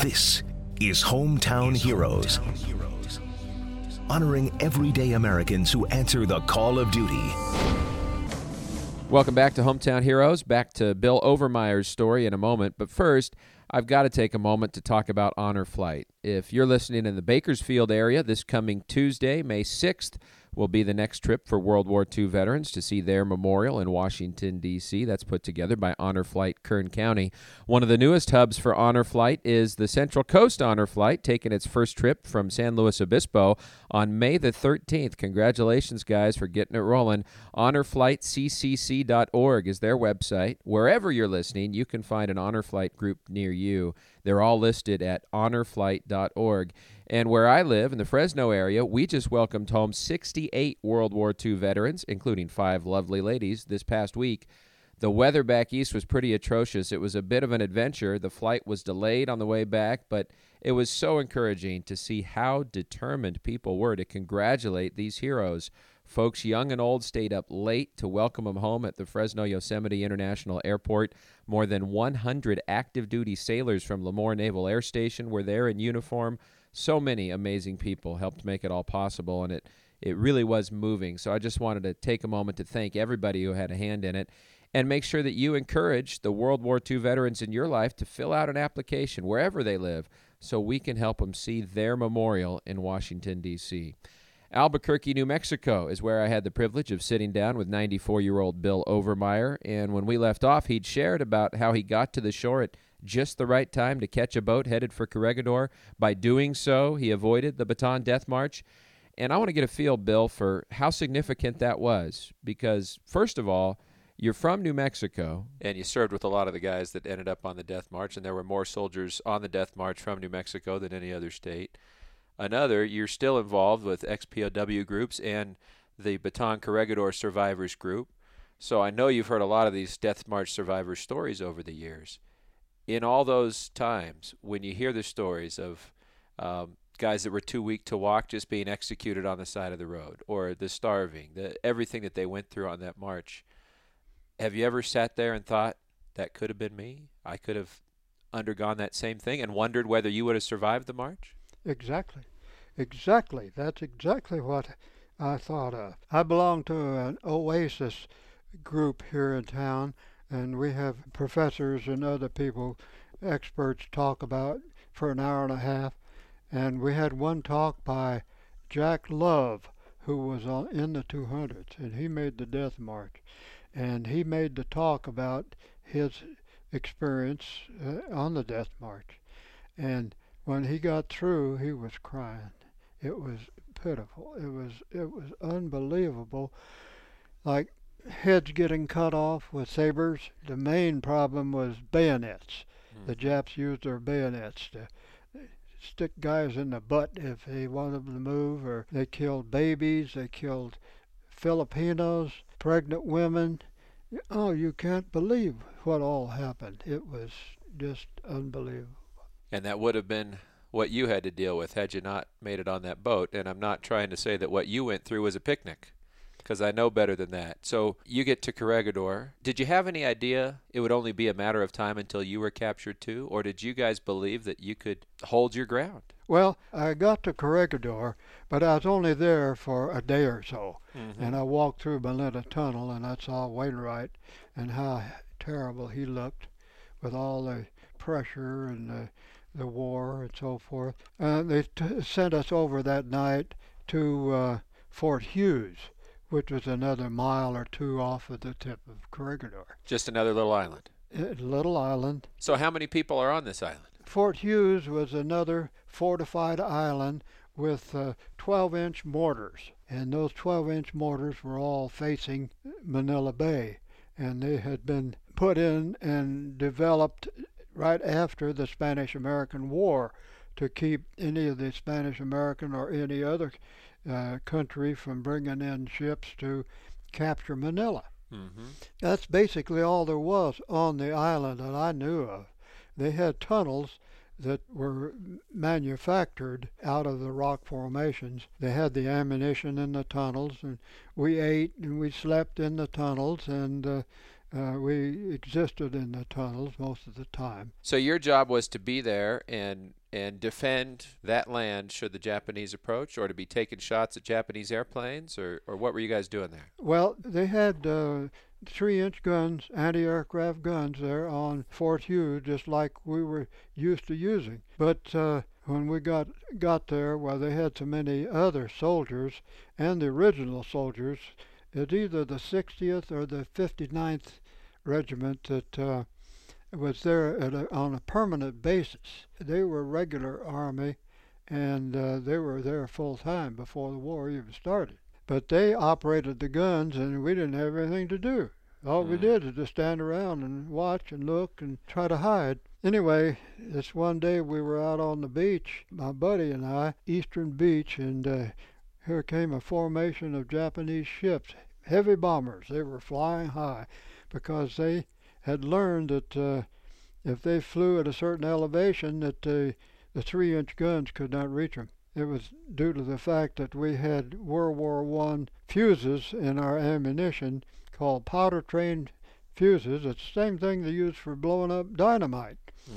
This is Hometown Heroes, honoring everyday Americans who answer the call of duty. Welcome back to Hometown Heroes. Back to Bill Overmeyer's story in a moment. But first, I've got to take a moment to talk about Honor Flight. If you're listening in the Bakersfield area, this coming Tuesday, May 6th, will be the next trip for World War II veterans to see their memorial in Washington, D.C. That's put together by Honor Flight Kern County. One of the newest hubs for Honor Flight is the Central Coast Honor Flight, taking its first trip from San Luis Obispo on May the 13th. Congratulations, guys, for getting it rolling. HonorFlightCCC.org is their website. Wherever you're listening, you can find an Honor Flight group near you. They're all listed at HonorFlight.org. And where I live, in the Fresno area, we just welcomed home 68 World War II veterans, including 5 lovely ladies, this past week. The weather back east was pretty atrocious. It was a bit of an adventure. The flight was delayed on the way back, but it was so encouraging to see how determined people were to congratulate these heroes. Folks young and old stayed up late to welcome them home at the Fresno Yosemite International Airport. More than 100 active-duty sailors from Lemoore Naval Air Station were there in uniform. So many amazing people helped make it all possible, and it really was moving. So I just wanted to take a moment to thank everybody who had a hand in it and make sure that you encourage the World War II veterans in your life to fill out an application wherever they live so we can help them see their memorial in Washington, D.C. Albuquerque, New Mexico is where I had the privilege of sitting down with 94-year-old Bill Overmeyer, and when we left off, he'd shared about how he got to the shore at just the right time to catch a boat headed for Corregidor. By doing so, he avoided the Bataan Death March. And I want to get a feel, Bill, for how significant that was, because, first of all, you're from New Mexico, and you served with a lot of the guys that ended up on the Death March, and there were more soldiers on the Death March from New Mexico than any other state. Another, you're still involved with ex-POW groups and the Bataan Corregidor Survivors Group. So I know you've heard a lot of these Death March survivor stories over the years. In all those times, when you hear the stories of guys that were too weak to walk just being executed on the side of the road, or the starving, everything that they went through on that march, have you ever sat there and thought, that could have been me? I could have undergone that same thing, and wondered whether you would have survived the march? Exactly. That's exactly what I thought of. I belong to an Oasis group here in town, and we have professors and other people, experts, talk about for an hour and a half. And we had one talk by Jack Love, who was in the 200s, and he made the Death March. And he made the talk about his experience on the Death March. And when he got through, he was crying. It was pitiful. It was unbelievable. Like heads getting cut off with sabers. The main problem was bayonets. The Japs used their bayonets to stick guys in the butt if they wanted them to move, or they killed babies, they killed Filipinos, pregnant women. Oh, you can't believe what all happened. It was just unbelievable. And that would have been what you had to deal with had you not made it on that boat. And I'm not trying to say that what you went through was a picnic, because I know better than that. So you get to Corregidor. Did you have any idea it would only be a matter of time until you were captured too? Or did you guys believe that you could hold your ground? Well, I got to Corregidor, but I was only there for a day or so. And I walked through Maleta Tunnel, and I saw Wainwright and how terrible he looked with all the pressure and the war and so forth. They sent us over that night to Fort Hughes, which was another mile or two off of the tip of Corregidor. Just another little island. Little island. So how many people are on this island? Fort Hughes was another fortified island with 12-inch mortars. And those 12-inch mortars were all facing Manila Bay. And they had been put in and developed right after the Spanish-American War to keep any of the Spanish-American or any other country from bringing in ships to capture Manila. That's basically all there was on the island that I knew of. They had tunnels that were manufactured out of the rock formations. They had the ammunition in the tunnels, and we ate and we slept in the tunnels, and We existed in the tunnels most of the time. So your job was to be there and defend that land should the Japanese approach, or to be taking shots at Japanese airplanes, or what were you guys doing there? Well, they had 3-inch guns, anti-aircraft guns there on Fort Hughes, just like we were used to using. But when we got there, well, they had so many other soldiers, and the original soldiers. It's either the 60th or the 59th Regiment that was there on a permanent basis. They were regular Army, and they were there full time before the war even started. But they operated the guns, and we didn't have anything to do. All we did is just stand around and watch and look and try to hide. Anyway, this one day we were out on the beach, my buddy and I, Eastern Beach, and here came a formation of Japanese ships, heavy bombers. They were flying high because they had learned that if they flew at a certain elevation that the 3-inch guns could not reach them. It was due to the fact that we had World War I fuses in our ammunition called powder train fuses. It's the same thing they use for blowing up dynamite.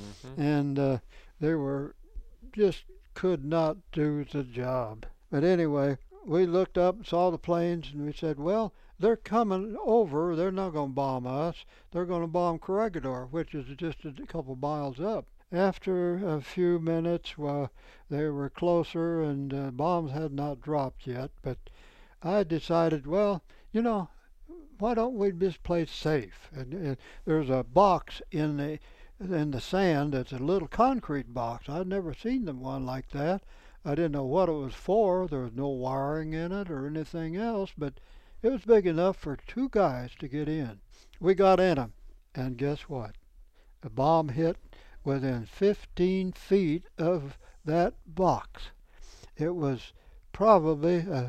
And they were just could not do the job. But anyway, we looked up and saw the planes, and we said, well, they're coming over. They're not going to bomb us. They're going to bomb Corregidor, which is just a couple miles up. After a few minutes, well, they were closer, and bombs had not dropped yet. But I decided, well, you know, why don't we just play safe? And there's a box in the sand. It's a little concrete box. I'd never seen one like that. I didn't know what it was for. There was no wiring in it or anything else, but it was big enough for 2 guys to get in. We got in them, and guess what? A bomb hit within 15 feet of that box. It was probably a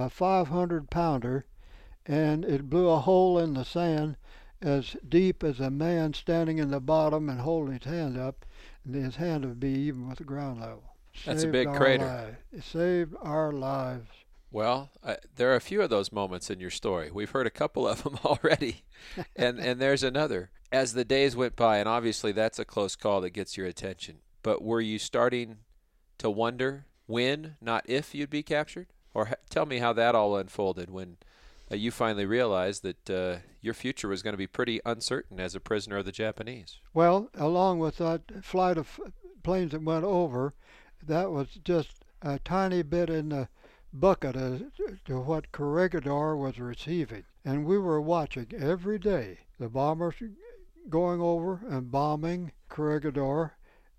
500-pounder, and it blew a hole in the sand as deep as a man standing in the bottom and holding his hand up, and his hand would be even with the ground level. That's a big crater. It saved our lives. Well, there are a few of those moments in your story. We've heard a couple of them already, and there's another. As the days went by, and obviously that's a close call that gets your attention, but were you starting to wonder when, not if, you'd be captured? Or tell me how that all unfolded when you finally realized that your future was going to be pretty uncertain as a prisoner of the Japanese. Well, along with that flight of planes that went over, that was just a tiny bit in the bucket to what Corregidor was receiving. And we were watching every day the bombers going over and bombing Corregidor.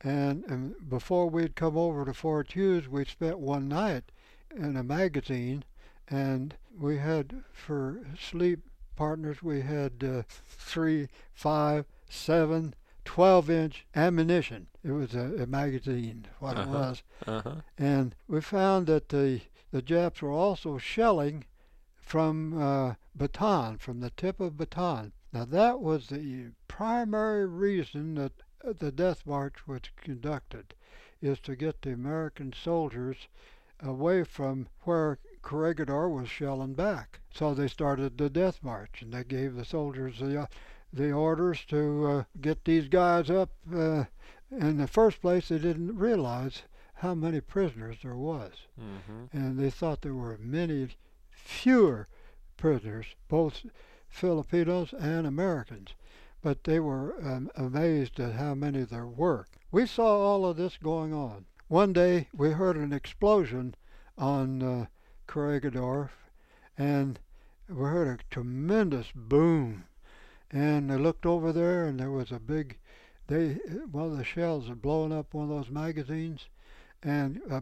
And before we'd come over to Fort Hughes, we spent one night in a magazine, and we had, for sleep partners, we had 3, 5, 7, 12-inch ammunition. It was a magazine, what it was. And we found that the Japs were also shelling from Bataan, from the tip of Bataan. Now that was the primary reason that the death march was conducted, is to get the American soldiers away from where Corregidor was shelling back. So they started the death march, and they gave the soldiers the orders to get these guys up. In the first place, they didn't realize how many prisoners there was. And they thought there were many fewer prisoners, both Filipinos and Americans. But they were amazed at how many there were. We saw all of this going on. One day, we heard an explosion on Corregidor, and we heard a tremendous boom. And I looked over there, and there was a big, one of the shells had blown up one of those magazines, and a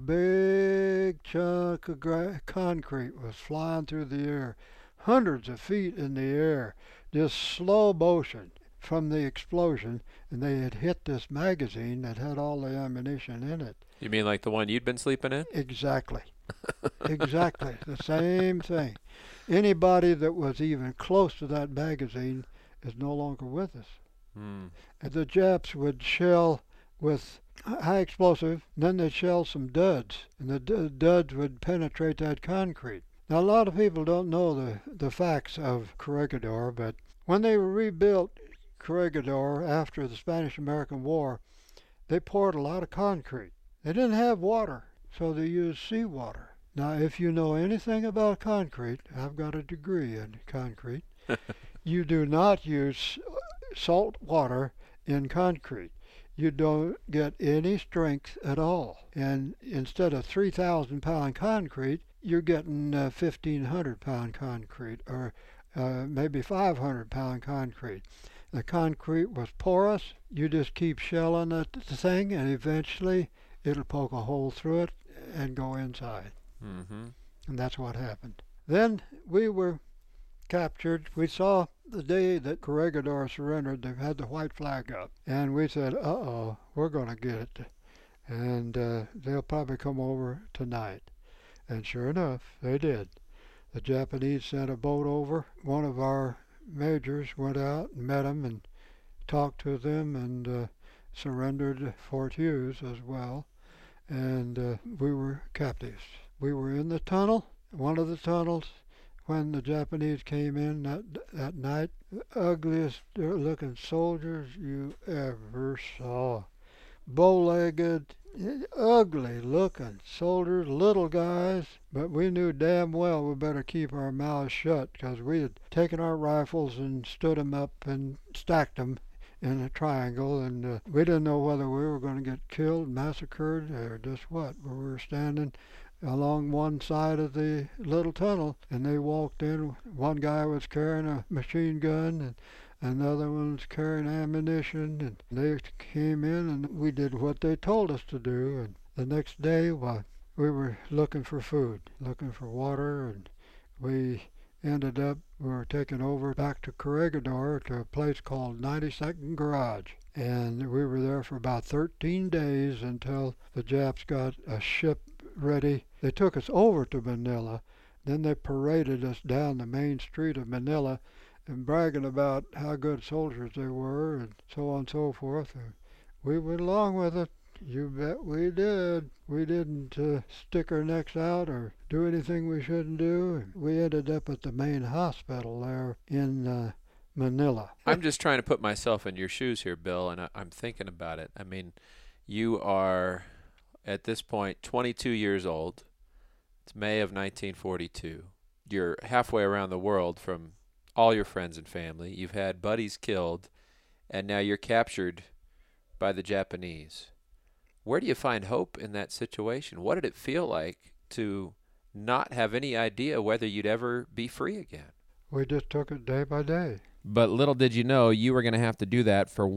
big chunk of concrete was flying through the air, hundreds of feet in the air, just slow motion from the explosion, and they had hit this magazine that had all the ammunition in it. You mean like the one you'd been sleeping in? Exactly. Exactly. The same thing. Anybody that was even close to that magazine is no longer with us. And the Japs would shell with high explosive, and then they'd shell some duds, and the duds would penetrate that concrete. Now, a lot of people don't know the facts of Corregidor, but when they rebuilt Corregidor after the Spanish-American War, they poured a lot of concrete. They didn't have water, so they used seawater. Now, if you know anything about concrete, I've got a degree in concrete, you do not use salt water in concrete. You don't get any strength at all. And instead of 3,000-pound concrete, you're getting 1,500-pound concrete, or maybe 500-pound concrete. The concrete was porous. You just keep shelling the thing, and eventually it'll poke a hole through it and go inside. Mm-hmm. And that's what happened. Then we were captured. We saw the day that Corregidor surrendered, they had the white flag up. And we said, uh-oh, we're going to get it. And they'll probably come over tonight. And sure enough, they did. The Japanese sent a boat over. One of our majors went out and met them and talked to them and surrendered Fort Hughes as well. And we were captives. We were in the tunnel, one of the tunnels, when the Japanese came in that night. The ugliest looking soldiers you ever saw. Bow-legged, ugly looking soldiers, little guys. But we knew damn well we better keep our mouths shut, because we had taken our rifles and stood them up and stacked them in a triangle, and we didn't know whether we were going to get killed, massacred, or just what. We were standing along one side of the little tunnel, and they walked in. One guy was carrying a machine gun, and another one was carrying ammunition, and they came in, and we did what they told us to do. And the next day, well, we were looking for food, looking for water, and we were taken over back to Corregidor to a place called 92nd Garage. And we were there for about 13 days until the Japs got a ship ready. They took us over to Manila. Then they paraded us down the main street of Manila and bragging about how good soldiers they were and so on and so forth. And we went along with it. You bet we did. We didn't stick our necks out or do anything we shouldn't do. We ended up at the main hospital there in Manila. I'm just trying to put myself in your shoes here, Bill, and I'm thinking about it. I mean, you are, at this point, 22 years old. It's May of 1942. You're halfway around the world from all your friends and family. You've had buddies killed, and now you're captured by the Japanese. Where do you find hope in that situation? What did it feel like to not have any idea whether you'd ever be free again? We just took it day by day. But little did you know you were going to have to do that for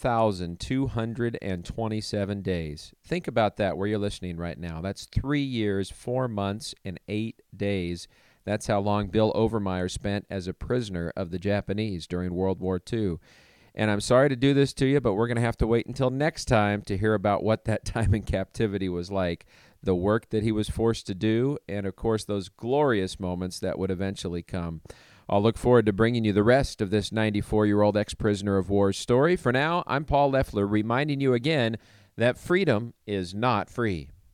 1,227 days. Think about that where you're listening right now. That's 3 years, 4 months, and 8 days. That's how long Bill Overmyer spent as a prisoner of the Japanese during World War II. And I'm sorry to do this to you, but we're going to have to wait until next time to hear about what that time in captivity was like, the work that he was forced to do, and, of course, those glorious moments that would eventually come. I'll look forward to bringing you the rest of this 94-year-old ex-prisoner of war's story. For now, I'm Paul Leffler, reminding you again that freedom is not free.